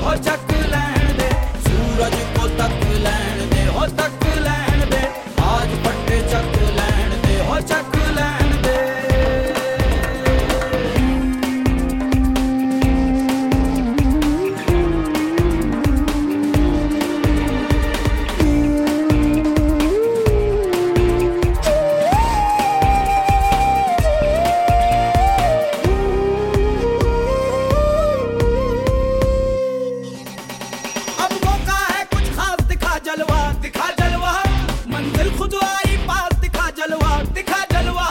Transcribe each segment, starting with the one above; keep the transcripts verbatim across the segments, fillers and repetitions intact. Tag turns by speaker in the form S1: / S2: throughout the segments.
S1: हो चक लैण दे, सूरज को तक लैण दे, हो तक लैण दे, आज फटे चक लैण दे, हो चक लैण दे। जलवा दिखा जलवा, मंजिल खुद आई पास दिखा जलवा, दिखा जलवा।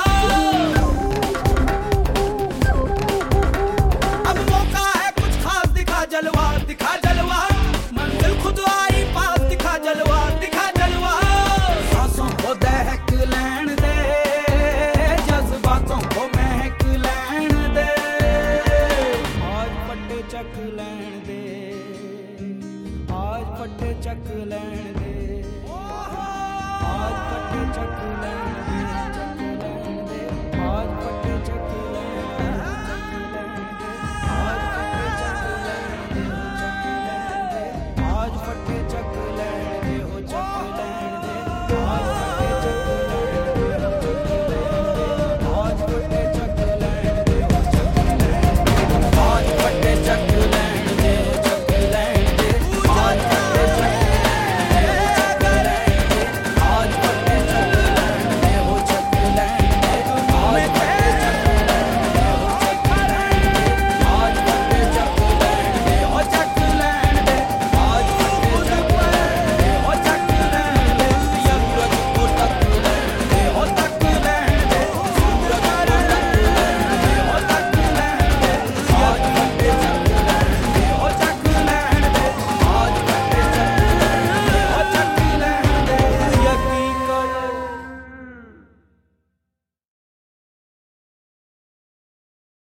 S1: अब मौका है कुछ खास दिखा जलवा, दिखा जलवा, मंजिल खुद आई पास दिखा जलवा, दिखा जलवा। सांसों को दहक लैण दे, जज्बातों को महक लैण दे, आज फटे चक लैण दे, आज फटे चक लैण दे, आज फटे चक लैण दे, चक लैण दे, आज फटे